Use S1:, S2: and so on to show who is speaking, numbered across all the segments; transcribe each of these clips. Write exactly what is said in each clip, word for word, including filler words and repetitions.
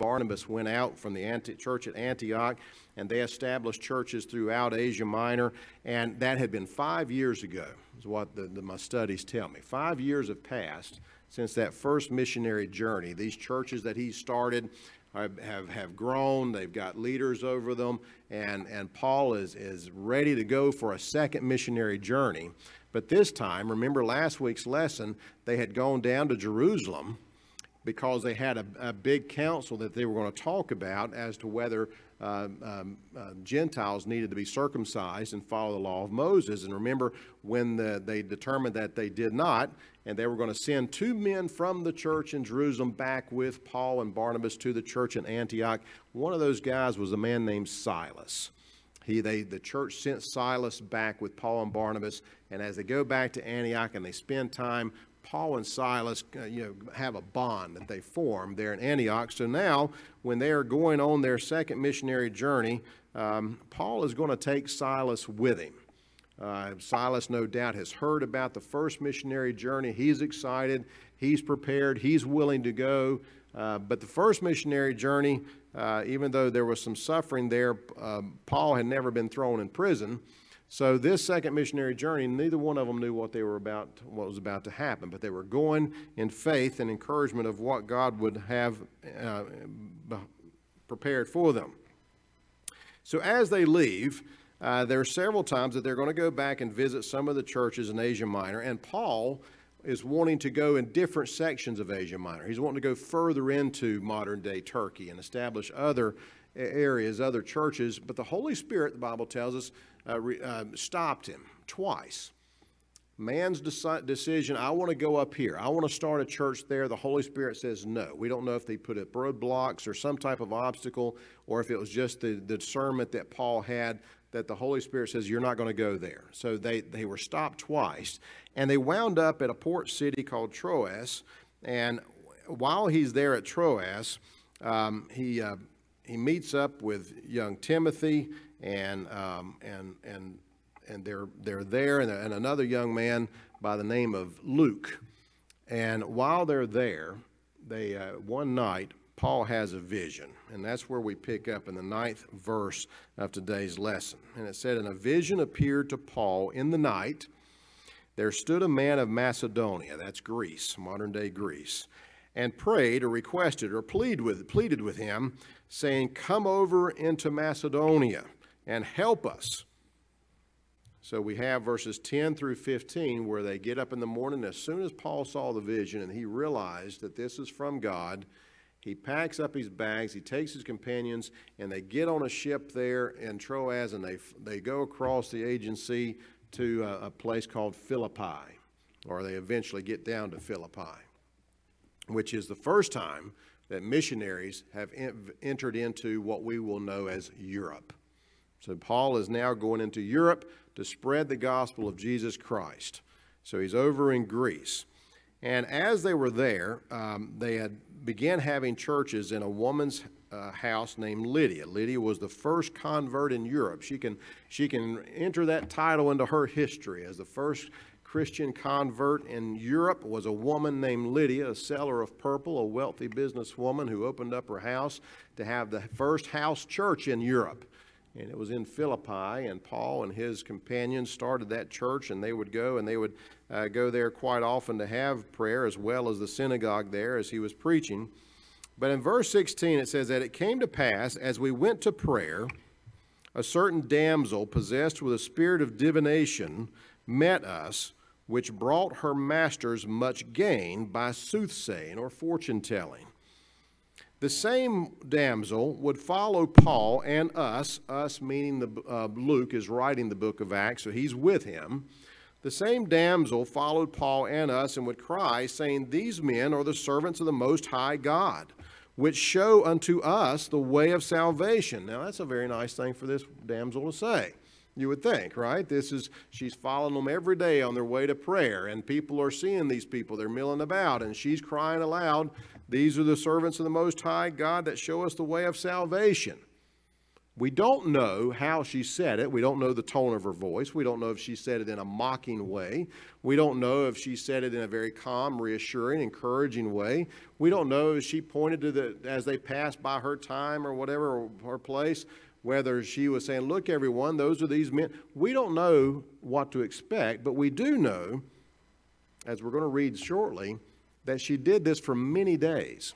S1: Barnabas went out from the Anti- church at Antioch, and they established churches throughout Asia Minor, and that had been five years ago, is what the, the, my studies tell me. Five years have passed since that first missionary journey. These churches that he started have, have, have grown, they've got leaders over them, and, and Paul is, is ready to go for a second missionary journey. But this time, remember last week's lesson, they had gone down to Jerusalem because they had a, a big council that they were going to talk about as to whether uh, um, uh, Gentiles needed to be circumcised and follow the law of Moses. And remember, when the, they determined that they did not, and they were going to send two men from the church in Jerusalem back with Paul and Barnabas to the church in Antioch. One of those guys was a man named Silas. He, they, the church sent Silas back with Paul and Barnabas, and as they go back to Antioch and they spend time, Paul and Silas uh, you know, have a bond that they form there in Antioch. So now, when they are going on their second missionary journey, um, Paul is going to take Silas with him. Uh, Silas, no doubt, has heard about the first missionary journey. He's excited. He's prepared. He's willing to go. Uh, but the first missionary journey, uh, even though there was some suffering there, uh, Paul had never been thrown in prison. So this second missionary journey, neither one of them knew what they were about, what was about to happen. But they were going in faith and encouragement of what God would have uh, prepared for them. So as they leave, uh, there are several times that they're going to go back and visit some of the churches in Asia Minor, and Paul is wanting to go in different sections of Asia Minor. He's wanting to go further into modern-day Turkey and establish other areas, other churches. But the Holy Spirit, the Bible tells us, uh, re, uh, stopped him twice. Man's deci- decision, I want to go up here. I want to start a church there. The Holy Spirit says no. We don't know if they put up roadblocks or some type of obstacle, or if it was just the, the discernment that Paul had that the Holy Spirit says, you're not going to go there. So they, they were stopped twice. And they wound up at a port city called Troas. And while he's there at Troas, um, he uh, he meets up with young Timothy, and um, and and and they're they're there, and, and another young man by the name of Luke. And while they're there, they uh, one night Paul has a vision, and that's where we pick up in the ninth verse of today's lesson. And it said, "And a vision appeared to Paul in the night. There stood a man of Macedonia," that's Greece, modern-day Greece, "and prayed or requested or pleaded with, pleaded with him, saying, 'Come over into Macedonia and help us.'" So we have verses ten through fifteen where they get up in the morning. As soon as Paul saw the vision and he realized that this is from God, he packs up his bags, he takes his companions, and they get on a ship there in Troas, and they they go across the Aegean Sea to a, a place called Philippi, or they eventually get down to Philippi, which is the first time that missionaries have en- entered into what we will know as Europe. So Paul is now going into Europe to spread the gospel of Jesus Christ. So he's over in Greece. And as they were there, um, they had began having churches in a woman's uh, house named Lydia. Lydia was the first convert in Europe. She can, she can enter that title into her history as the first Christian convert in Europe was a woman named Lydia, a seller of purple, a wealthy businesswoman who opened up her house to have the first house church in Europe. And it was in Philippi, and Paul and his companions started that church, and they would go, and they would uh, go there quite often to have prayer, as well as the synagogue there as he was preaching. But in verse sixteen, it says that it came to pass, as we went to prayer, a certain damsel possessed with a spirit of divination met us, which brought her masters much gain by soothsaying or fortune-telling. The same damsel would follow Paul and us, us meaning the, uh, Luke is writing the book of Acts, so he's with him. The same damsel followed Paul and us and would cry, saying, "These men are the servants of the Most High God, which show unto us the way of salvation." Now that's a very nice thing for this damsel to say. You would think, right? This is, she's following them every day on their way to prayer, and people are seeing these people. They're milling about, and she's crying aloud, "These are the servants of the Most High God that show us the way of salvation." We don't know how she said it. We don't know the tone of her voice. We don't know if she said it in a mocking way. We don't know if she said it in a very calm, reassuring, encouraging way. We don't know if she pointed to the, as they passed by her time or whatever, or her place, whether she was saying, look, everyone, those are these men. We don't know what to expect, but we do know, as we're going to read shortly, that she did this for many days.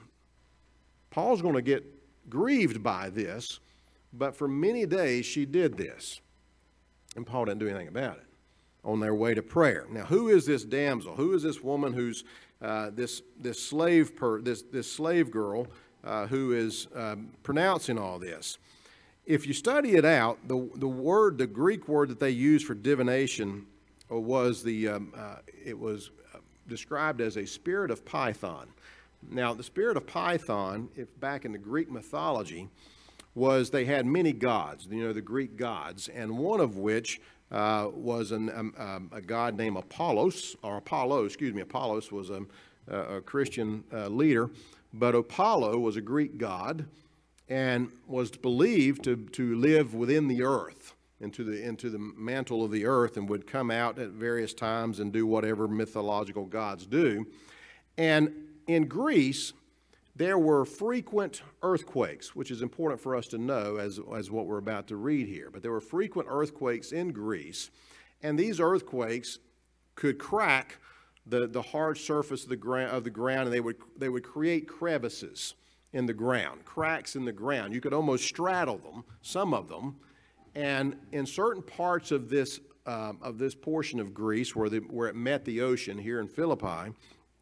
S1: Paul's going to get grieved by this, but for many days she did this. And Paul didn't do anything about it on their way to prayer. Now, who is this damsel? Who is this woman who's uh, this this slave per this this slave girl uh, who is um, pronouncing all this? If you study it out, the the word, the Greek word that they used for divination was the um, uh, it was described as a spirit of Python. Now, the spirit of Python, if back in the Greek mythology, was they had many gods, you know, the Greek gods, and one of which uh, was an, um, um, a god named Apollos, or Apollo, excuse me, Apollos was a, a Christian uh, leader, but Apollo was a Greek god and was believed to, to live within the earth, into the, into the mantle of the earth, and would come out at various times and do whatever mythological gods do. And in Greece, there were frequent earthquakes, which is important for us to know as, as what we're about to read here. But there were frequent earthquakes in Greece, and these earthquakes could crack the, the hard surface of the, gra- of the ground, and they would, they would create crevices in the ground, cracks in the ground. You could almost straddle them, some of them, and in certain parts of this, uh, of this portion of Greece where, the, where it met the ocean here in Philippi,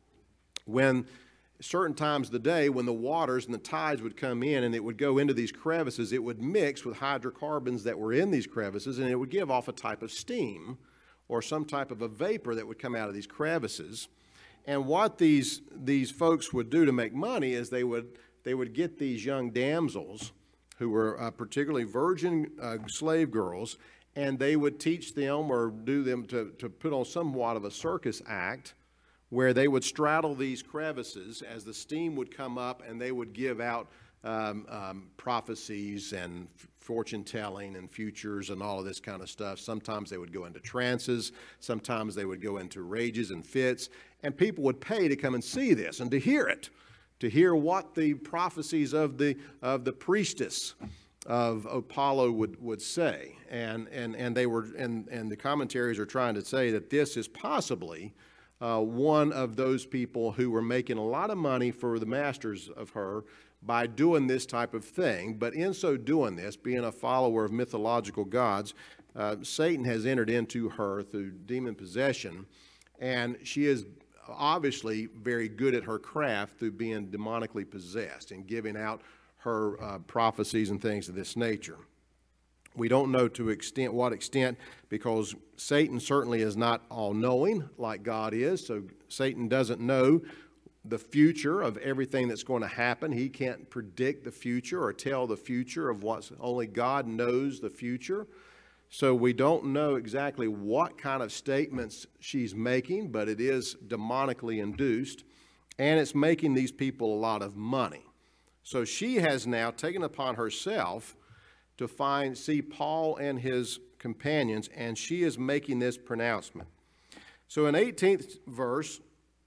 S1: when certain times of the day when the waters and the tides would come in and it would go into these crevices, it would mix with hydrocarbons that were in these crevices, and it would give off a type of steam or some type of a vapor that would come out of these crevices. And what these, these folks would do to make money is they would, they would get these young damsels who were uh, particularly virgin uh, slave girls, and they would teach them or do them to, to put on somewhat of a circus act where they would straddle these crevices as the steam would come up, and they would give out um, um, prophecies and f- fortune telling and futures and all of this kind of stuff. Sometimes they would go into trances, sometimes they would go into rages and fits, and people would pay to come and see this and to hear it, to hear what the prophecies of the of the priestess of Apollo would, would say. And and and they were and, and the commentaries are trying to say that this is possibly Uh, one of those people who were making a lot of money for the masters of her by doing this type of thing. But in so doing this, being a follower of mythological gods, uh, Satan has entered into her through demon possession, and she is obviously very good at her craft through being demonically possessed and giving out her uh, prophecies and things of this nature. We don't know to extent what extent, because Satan certainly is not all-knowing like God is. So Satan doesn't know the future of everything that's going to happen. He can't predict the future or tell the future of what's, only God knows the future. So we don't know exactly what kind of statements she's making, but it is demonically induced, and it's making these people a lot of money. So she has now taken upon herself to find, see Paul and his companions, and she is making this pronouncement. So in eighteenth verse,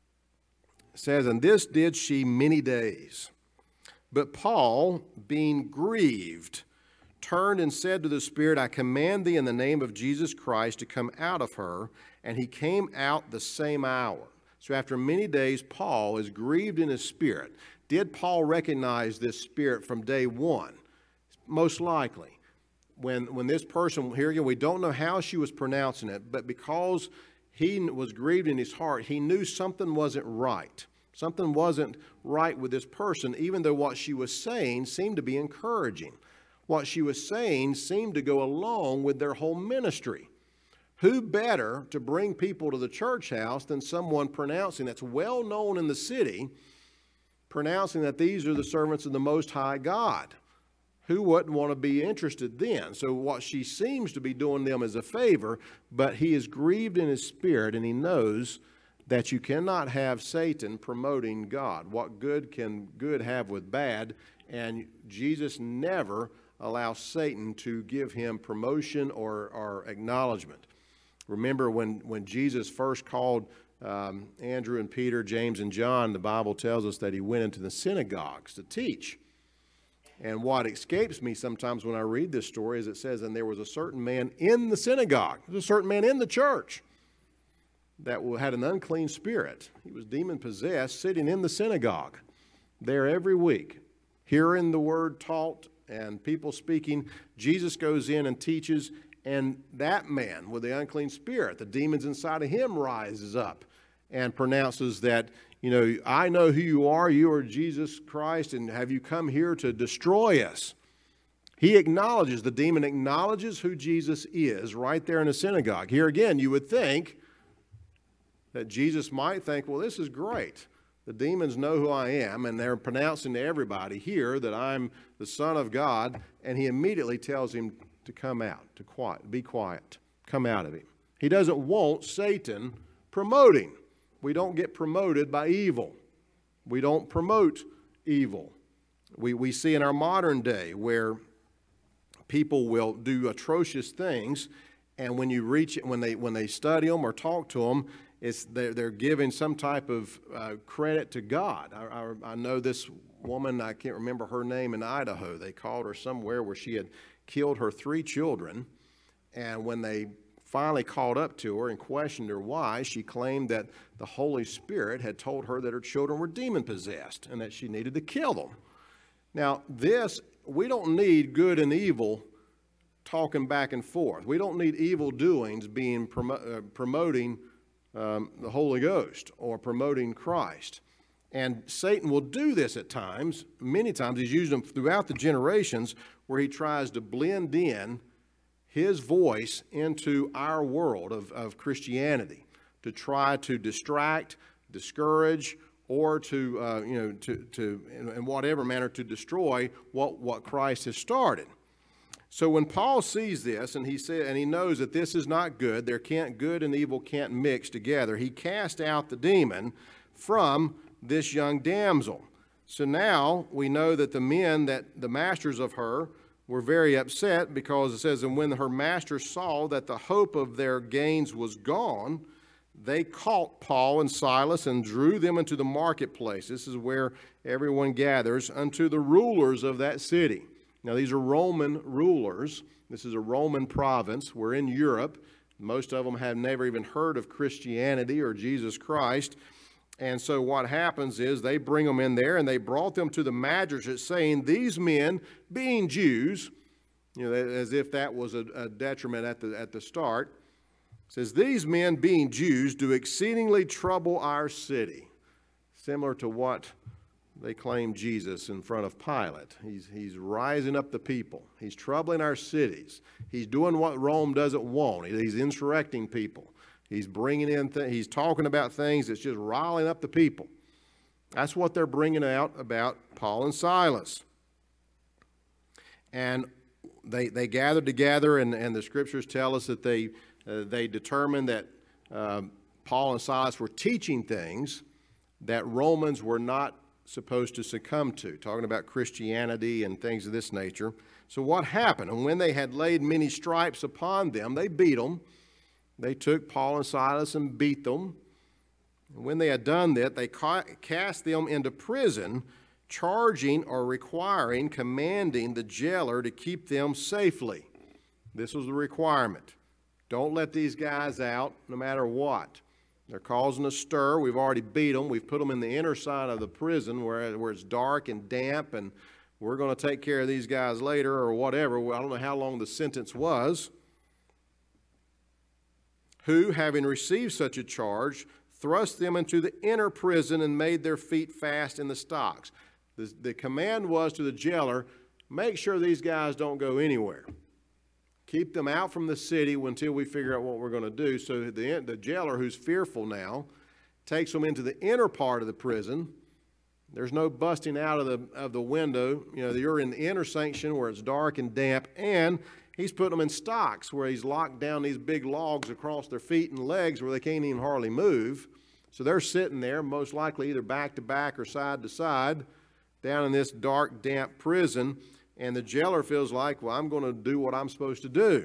S1: it says, "And this did she many days. But Paul, being grieved, turned and said to the Spirit, I command thee in the name of Jesus Christ to come out of her. And he came out the same hour." So after many days, Paul is grieved in his spirit. Did Paul recognize this spirit from day one? Most likely. When, when this person, here again, we don't know how she was pronouncing it, but because he was grieved in his heart, he knew something wasn't right. Something wasn't right with this person, even though what she was saying seemed to be encouraging. What she was saying seemed to go along with their whole ministry. Who better to bring people to the church house than someone pronouncing that's well known in the city, pronouncing that these are the servants of the Most High God? Who wouldn't want to be interested then? So what she seems to be doing them is a favor, but he is grieved in his spirit, and he knows that you cannot have Satan promoting God. What good can good have with bad? And Jesus never allow Satan to give him promotion or, or acknowledgement. Remember when, when Jesus first called um, Andrew and Peter, James and John, the Bible tells us that he went into the synagogues to teach. And what escapes me sometimes when I read this story is it says, and there was a certain man in the synagogue, there was a certain man in the church that had an unclean spirit. He was demon-possessed, sitting in the synagogue there every week, hearing the word taught and people speaking. Jesus goes in and teaches, and that man with the unclean spirit, the demons inside of him, rises up and pronounces that, you know, I know who you are. You are Jesus Christ, and have you come here to destroy us? He acknowledges, the demon acknowledges who Jesus is right there in the synagogue. Here again, you would think that Jesus might think, well, this is great. The demons know who I am, and they're pronouncing to everybody here that I'm the Son of God, and he immediately tells him to come out, to quiet, be quiet, come out of him. He doesn't want Satan promoting. We don't get promoted by evil. We don't promote evil. We, we see in our modern day where people will do atrocious things, and when you reach it, when they, when they study them or talk to them, It's, they're, they're giving some type of uh, credit to God. I, I, I know this woman, I can't remember her name, in Idaho. They called her somewhere where she had killed her three children. And when they finally caught up to her and questioned her why, she claimed that the Holy Spirit had told her that her children were demon-possessed and that she needed to kill them. Now, this, we don't need good and evil talking back and forth. We don't need evil doings being promo- uh, promoting Um, the Holy Ghost or promoting Christ. And Satan will do this at times. Many times he's used them throughout the generations where he tries to blend in his voice into our world of, of Christianity to try to distract, discourage, or to, uh, you know, to, to in, in whatever manner to destroy what, what Christ has started. So when Paul sees this, and he said, and he knows that this is not good, there can't good and evil can't mix together, he cast out the demon from this young damsel. So now we know that the men, that the masters of her, were very upset because it says, and when her masters saw that the hope of their gains was gone, they caught Paul and Silas and drew them into the marketplace. This is where everyone gathers, unto the rulers of that city. Now, these are Roman rulers. This is a Roman province. We're in Europe. Most of them have never even heard of Christianity or Jesus Christ. And so what happens is they bring them in there, and they brought them to the magistrates, saying, these men, being Jews, you know, as if that was a, a detriment at the, at the start, says, these men, being Jews, do exceedingly trouble our city. Similar to what they claim Jesus in front of Pilate. He's, he's rising up the people. He's troubling our cities. He's doing what Rome doesn't want. He's insurrecting people. He's bringing in, th- he's talking about things that's just riling up the people. That's what they're bringing out about Paul and Silas. And they, they gathered together, and, and the scriptures tell us that they, uh, they determined that uh, Paul and Silas were teaching things that Romans were not supposed to succumb to, talking about Christianity and things of this nature. So what happened? And when they had laid many stripes upon them, they beat them. They took Paul and Silas and beat them. And when they had done that, they ca- cast them into prison, charging or requiring, commanding the jailer to keep them safely. This was the requirement. Don't let these guys out no matter what. They're causing a stir. We've already beat them. We've put them in the inner side of the prison where, where it's dark and damp, and we're going to take care of these guys later or whatever. I don't know how long the sentence was. Who, having received such a charge, thrust them into the inner prison and made their feet fast in the stocks. The, the command was to the jailer, make sure these guys don't go anywhere. Keep them out from the city until we figure out what we're going to do. So the, the jailer, who's fearful now, takes them into the inner part of the prison. There's no busting out of the, of the window. You know, you're in the inner section where it's dark and damp, and he's putting them in stocks where he's locked down these big logs across their feet and legs where they can't even hardly move. So they're sitting there, most likely either back to back or side to side, down in this dark, damp prison. and the jailer feels like, well, I'm going to do what I'm supposed to do.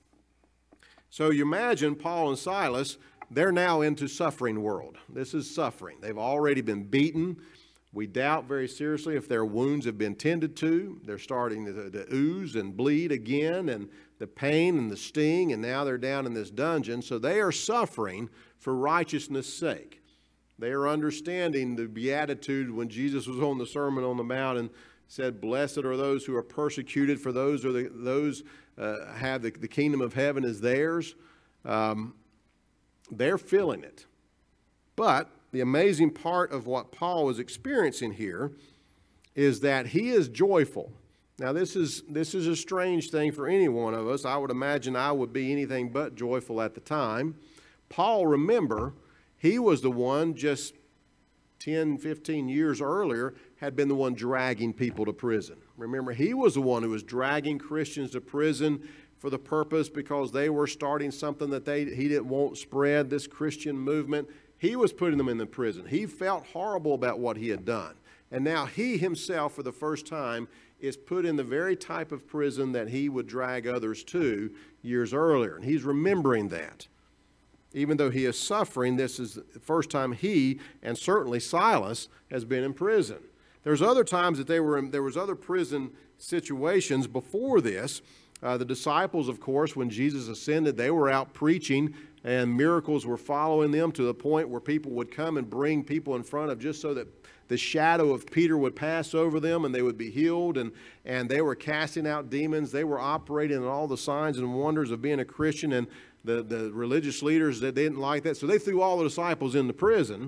S1: So you imagine Paul and Silas, they're now into suffering world. This is suffering. They've already been beaten. We doubt very seriously if their wounds have been tended to. They're starting to, to ooze and bleed again, and the pain and the sting, and now they're down in this dungeon. So they are suffering for righteousness' sake. They are understanding the beatitude when Jesus was on the Sermon on the Mount and said, "Blessed are those who are persecuted, for those are the, those uh, have the, the kingdom of heaven is theirs." Um, they're feeling it. But the amazing part of what Paul is experiencing here is that he is joyful. Now, this is this is a strange thing for any one of us. I would imagine I would be anything but joyful at the time. Paul, remember, he was the one just ten, fifteen years earlier had been the one dragging people to prison. Remember, he was the one who was dragging Christians to prison for the purpose because they were starting something that they he didn't want spread, this Christian movement. He was putting them in the prison. He felt horrible about what he had done. And now he himself, for the first time, is put in the very type of prison that he would drag others to years earlier. And he's remembering that. Even though he is suffering, this is the first time he, and certainly Silas, has been in prison. There's other times that they were in, there was other prison situations before this. Uh, the disciples, of course, when Jesus ascended, they were out preaching, and miracles were following them to the point where people would come and bring people in front of just so that the shadow of Peter would pass over them and they would be healed. And, and they were casting out demons. They were operating in all the signs and wonders of being a Christian. And the, the religious leaders, they didn't like that. So they threw all the disciples into prison.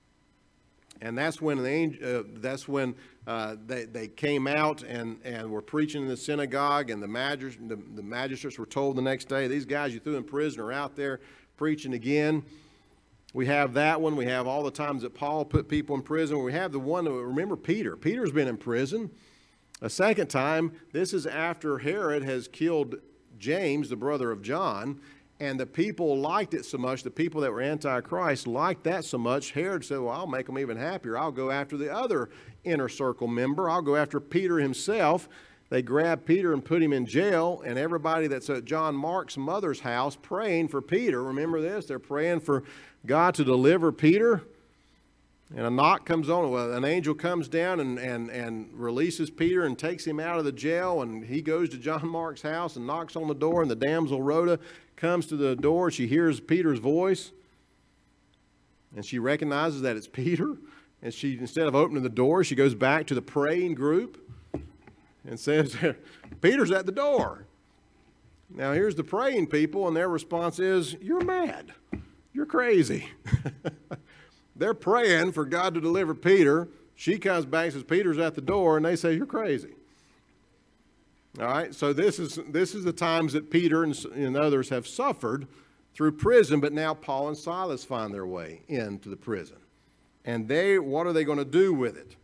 S1: And that's when the angel, uh, that's when uh, they, they came out and, and were preaching in the synagogue, and the, magis- the, the magistrates were told the next day, these guys you threw in prison are out there preaching again. We have that one. We have all the times that Paul put people in prison. We have the one, remember Peter. Peter's been in prison a second time. This is after Herod has killed James, the brother of John. And the people liked it so much, the people that were anti-Christ liked that so much, Herod said, well, I'll make them even happier. I'll go after the other inner circle member. I'll go after Peter himself. They grabbed Peter and put him in jail, and everybody that's at John Mark's mother's house praying for Peter. Remember this? They're praying for God to deliver Peter. And a knock comes on. Well, an angel comes down and, and, and releases Peter and takes him out of the jail. And he goes to John Mark's house and knocks on the door. And the damsel Rhoda comes to the door. She hears Peter's voice. And she recognizes that it's Peter. And she, instead of opening the door, she goes back to the praying group and says, Peter's at the door. Now, here's the praying people. And their response is, you're mad. You're crazy. They're praying for God to deliver Peter. She comes back and says, Peter's at the door, and they say, you're crazy. All right, so this is this is the times that Peter and, and others have suffered through prison, but now Paul and Silas find their way into the prison. And they, what are they going to do with it?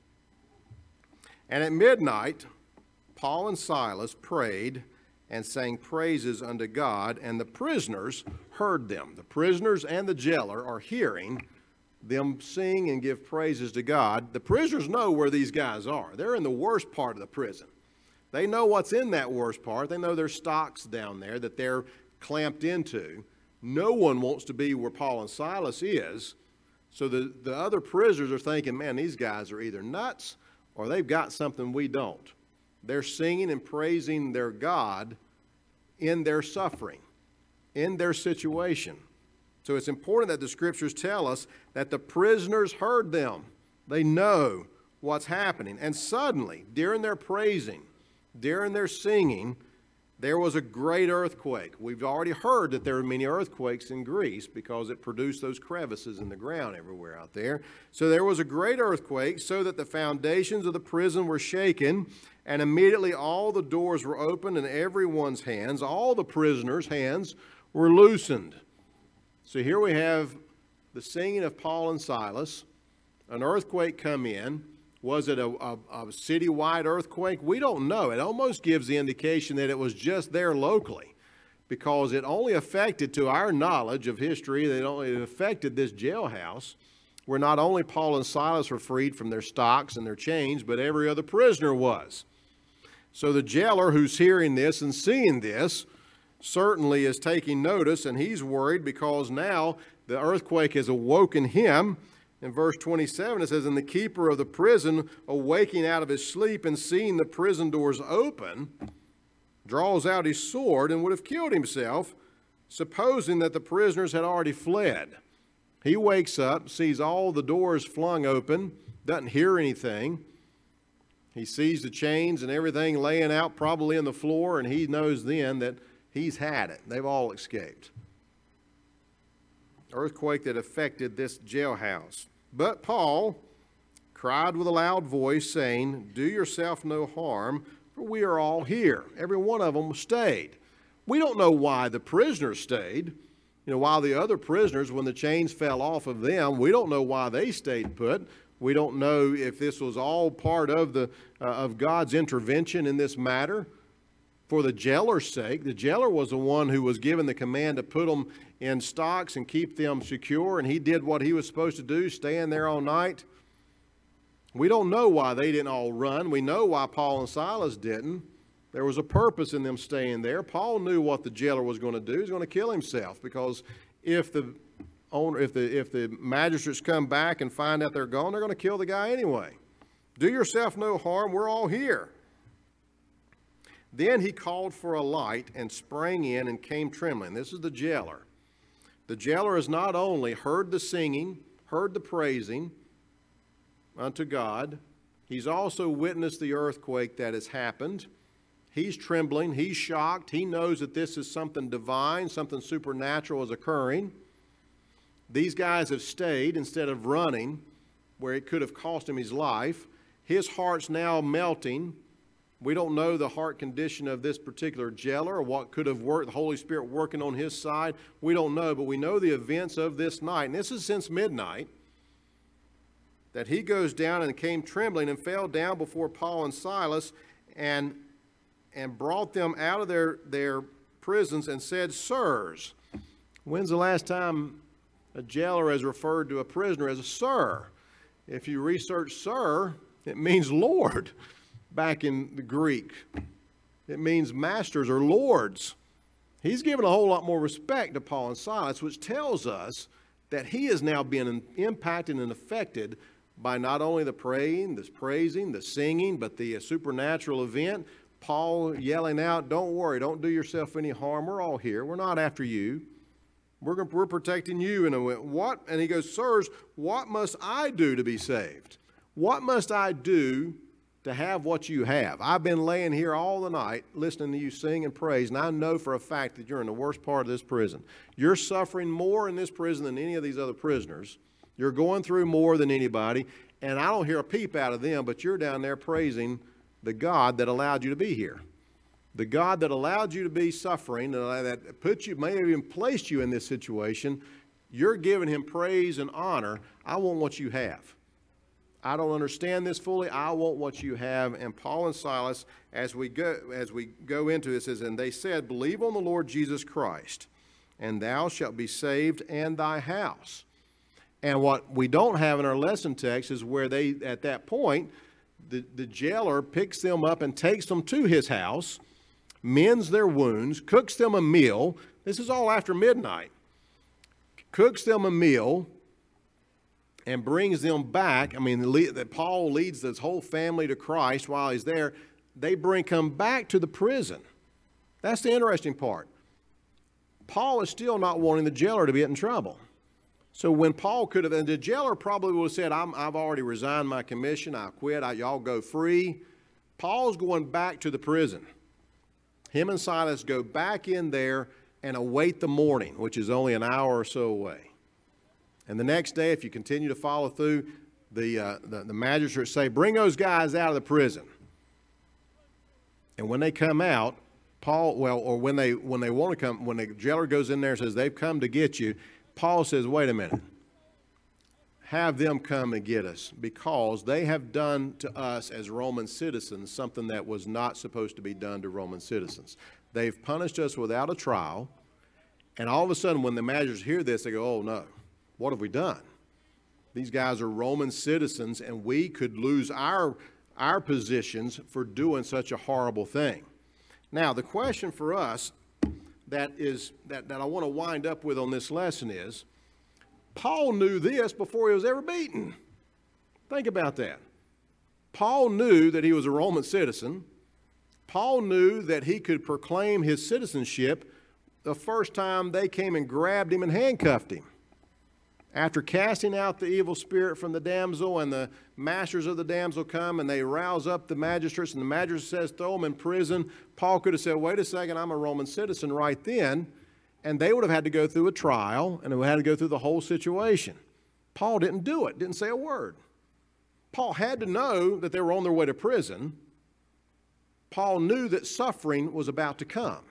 S1: And at midnight, Paul and Silas prayed and sang praises unto God, and the prisoners heard them. The prisoners and the jailer are hearing them sing and give praises to God. The prisoners know where these guys are. They're in the worst part of the prison. They know what's in that worst part. They know there's stocks down there that they're clamped into. No one wants to be where Paul and Silas is. So the, the other prisoners are thinking, man, these guys are either nuts or they've got something we don't. They're singing and praising their God in their suffering, in their situation. So it's important that the scriptures tell us that the prisoners heard them. They know what's happening. And suddenly, during their praising, during their singing, there was a great earthquake. We've already heard that there are many earthquakes in Greece because it produced those crevices in the ground everywhere out there. So there was a great earthquake so that the foundations of the prison were shaken, and immediately all the doors were opened and everyone's hands, all the prisoners' hands, were loosened. So here we have the singing of Paul and Silas, an earthquake come in. Was it a, a, a citywide earthquake? We don't know. It almost gives the indication that it was just there locally, because it only affected, to our knowledge of history, that it only affected this jailhouse, where not only Paul and Silas were freed from their stocks and their chains, but every other prisoner was. So the jailer who's hearing this and seeing this certainly is taking notice, and he's worried because now the earthquake has awoken him. In verse twenty-seven, it says, "And the keeper of the prison, awaking out of his sleep and seeing the prison doors open, draws out his sword and would have killed himself, supposing that the prisoners had already fled." He wakes up, sees all the doors flung open, doesn't hear anything. He sees the chains and everything laying out probably in the floor, and he knows then that he's had it. They've all escaped. Earthquake that affected this jailhouse. But Paul cried with a loud voice, saying, "Do yourself no harm, for we are all here." Every one of them stayed. We don't know why the prisoners stayed. You know, while the other prisoners, when the chains fell off of them, we don't know why they stayed put. We don't know if this was all part of the uh, of God's intervention in this matter. For the jailer's sake, the jailer was the one who was given the command to put them in stocks and keep them secure, and he did what he was supposed to do, staying there all night. We don't know why they didn't all run. We know why Paul and Silas didn't. There was a purpose in them staying there. Paul knew what the jailer was going to do. He was going to kill himself, because if the owner, if the if the magistrates come back and find out they're gone, they're going to kill the guy anyway. Do yourself no harm. We're all here. Then he called for a light and sprang in and came trembling. This is the jailer. The jailer has not only heard the singing, heard the praising unto God, he's also witnessed the earthquake that has happened. He's trembling. He's shocked. He knows that this is something divine, something supernatural is occurring. These guys have stayed instead of running, where it could have cost him his life. His heart's now melting. We don't know the heart condition of this particular jailer or what could have worked, the Holy Spirit working on his side. We don't know, but we know the events of this night. And this is since midnight, that he goes down and came trembling and fell down before Paul and Silas and, and brought them out of their, their prisons and said, "Sirs." When's the last time a jailer has referred to a prisoner as a sir? If you research sir, it means Lord. Back in the Greek, it means masters or lords. He's given a whole lot more respect to Paul and Silas, which tells us that he is now being impacted and affected by not only the praying, the praising, the singing, but the supernatural event. Paul yelling out, "Don't worry, don't do yourself any harm. We're all here. We're not after you. We're, gonna, we're protecting you." And what? And he goes, "Sirs, what must I do to be saved? What must I do to have what you have? I've been laying here all the night listening to you sing and praise, and I know for a fact that you're in the worst part of this prison. You're suffering more in this prison than any of these other prisoners. You're going through more than anybody, and I don't hear a peep out of them, but you're down there praising the God that allowed you to be here. The God that allowed you to be suffering, that put you, may have even placed you in this situation. You're giving him praise and honor. I want what you have. I don't understand this fully. I want what you have." And Paul and Silas, as we go, as we go into this, says, "And they said, Believe on the Lord Jesus Christ, and thou shalt be saved and thy house." And what we don't have in our lesson text is where they, at that point, the, the jailer picks them up and takes them to his house, mends their wounds, cooks them a meal. This is all after midnight. Cooks them a meal and brings them back. I mean, that Paul leads this whole family to Christ while he's there. They bring come back to the prison. That's the interesting part. Paul is still not wanting the jailer to get in trouble. So when Paul could have, and the jailer probably would have said, I'm, I've already resigned my commission. I quit. I, y'all go free. Paul's going back to the prison. Him and Silas go back in there and await the morning, which is only an hour or so away. And the next day, if you continue to follow through, the, uh, the, the magistrates say, "Bring those guys out of the prison." And when they come out, Paul, well, or when they when they want to come, when the jailer goes in there and says, "They've come to get you," Paul says, "Wait a minute. Have them come and get us, because they have done to us as Roman citizens something that was not supposed to be done to Roman citizens. They've punished us without a trial." And all of a sudden, when the magistrates hear this, they go, "Oh, no. What have we done? These guys are Roman citizens, and we could lose our our positions for doing such a horrible thing. Now, the question for us that is that, that I want to wind up with on this lesson is, Paul knew this before he was ever beaten. Think about that. Paul knew that he was a Roman citizen. Paul knew that he could proclaim his citizenship the first time they came and grabbed him and handcuffed him. After casting out the evil spirit from the damsel, and the masters of the damsel come and they rouse up the magistrates, and the magistrate says, throw him in prison. Paul could have said, wait a second, I'm a Roman citizen right then. And they would have had to go through a trial, and they would have had to go through the whole situation. Paul didn't do it, didn't say a word. Paul had to know that they were on their way to prison. Paul knew that suffering was about to come.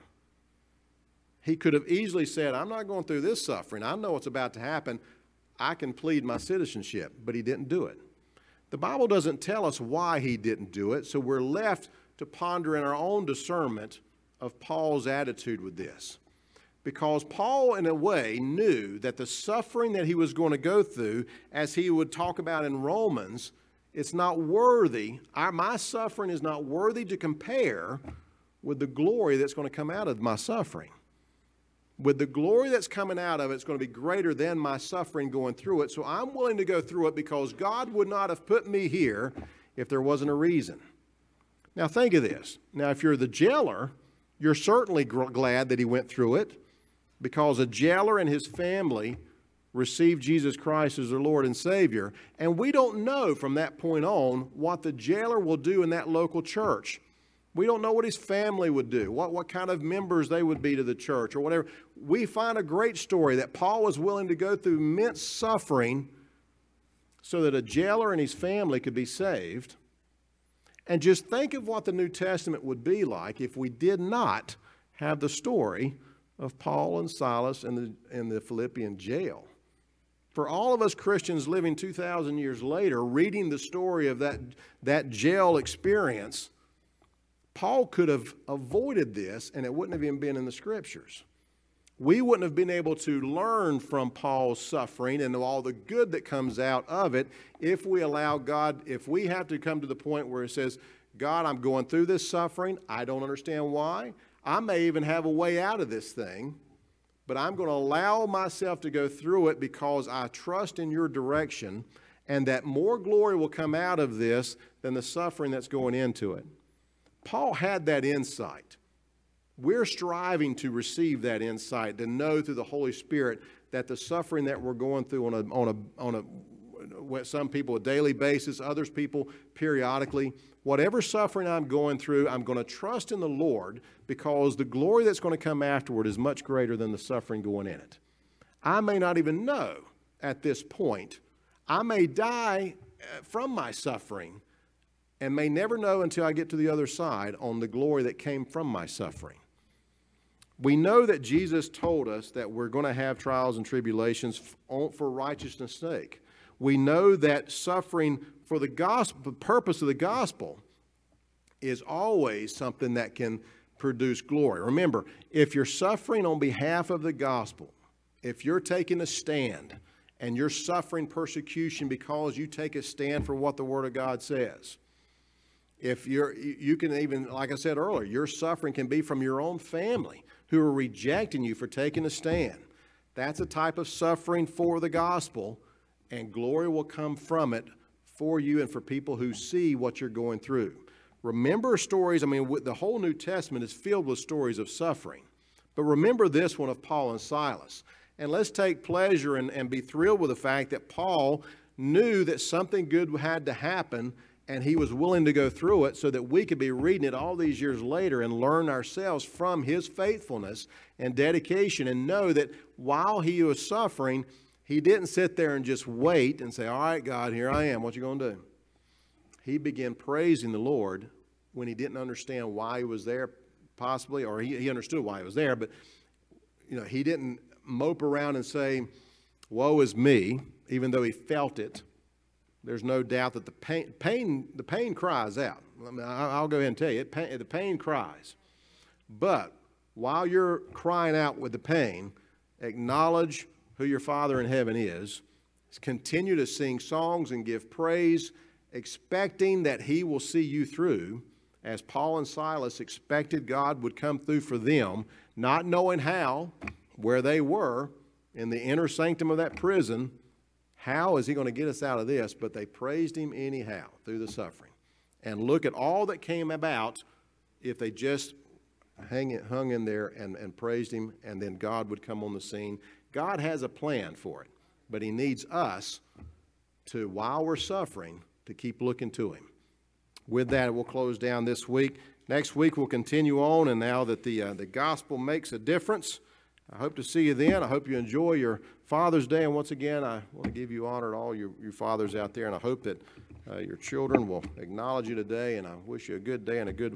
S1: He could have easily said, I'm not going through this suffering. I know what's about to happen. I can plead my citizenship, but he didn't do it. The Bible doesn't tell us why he didn't do it, so we're left to ponder in our own discernment of Paul's attitude with this. Because Paul, in a way, knew that the suffering that he was going to go through, as he would talk about in Romans, it's not worthy, our, my suffering is not worthy to compare with the glory that's going to come out of my suffering. With the glory that's coming out of it, it's going to be greater than my suffering going through it. So I'm willing to go through it because God would not have put me here if there wasn't a reason. Now think of this. Now if you're the jailer, you're certainly glad that he went through it, because a jailer and his family received Jesus Christ as their Lord and Savior. And we don't know from that point on what the jailer will do in that local church. We don't know what his family would do, what, what kind of members they would be to the church or whatever. We find a great story that Paul was willing to go through immense suffering so that a jailer and his family could be saved. And just think of what the New Testament would be like if we did not have the story of Paul and Silas in the, in the Philippian jail. For all of us Christians living two thousand years later, reading the story of that, that jail experience, Paul could have avoided this and it wouldn't have even been in the Scriptures. We wouldn't have been able to learn from Paul's suffering and all the good that comes out of it if we allow God, if we have to come to the point where it says, God, I'm going through this suffering. I don't understand why. I may even have a way out of this thing, but I'm going to allow myself to go through it because I trust in your direction, and that more glory will come out of this than the suffering that's going into it. Paul had that insight. We're striving to receive that insight, to know through the Holy Spirit that the suffering that we're going through on a, on a, on a, some people a daily basis, others people periodically, whatever suffering I'm going through, I'm going to trust in the Lord because the glory that's going to come afterward is much greater than the suffering going in it. I may not even know at this point. I may die from my suffering and may never know until I get to the other side on the glory that came from my suffering. We know that Jesus told us that we're going to have trials and tribulations for righteousness' sake. We know that suffering for the gospel, the purpose of the gospel, is always something that can produce glory. Remember, if you're suffering on behalf of the gospel, if you're taking a stand and you're suffering persecution because you take a stand for what the Word of God says, if you're, you can even, like I said earlier, your suffering can be from your own family who are rejecting you for taking a stand. That's a type of suffering for the gospel, and glory will come from it for you and for people who see what you're going through. Remember stories, I mean, the whole New Testament is filled with stories of suffering. But remember this one of Paul and Silas. And let's take pleasure and, and be thrilled with the fact that Paul knew that something good had to happen, and he was willing to go through it so that we could be reading it all these years later and learn ourselves from his faithfulness and dedication, and know that while he was suffering, he didn't sit there and just wait and say, all right, God, here I am. What you going to do? He began praising the Lord when he didn't understand why he was there, possibly, or he, he understood why he was there, but you know, he didn't mope around and say, woe is me, even though he felt it. There's no doubt that the pain, pain the pain cries out. I mean, I'll go ahead and tell you, it, pain, the pain cries. But while you're crying out with the pain, acknowledge who your Father in heaven is. Continue to sing songs and give praise expecting that he will see you through, as Paul and Silas expected God would come through for them, not knowing how, where they were in the inner sanctum of that prison. How is he going to get us out of this? But they praised him anyhow through the suffering. And look at all that came about if they just hang it, hung in there and, and praised him, and then God would come on the scene. God has a plan for it, but he needs us to, while we're suffering, to keep looking to him. With that, we'll close down this week. Next week, we'll continue on, and now that the, uh, the gospel makes a difference, I hope to see you then. I hope you enjoy your Father's Day. And once again, I want to give you honor to all your, your fathers out there, and I hope that uh, your children will acknowledge you today, and I wish you a good day and a good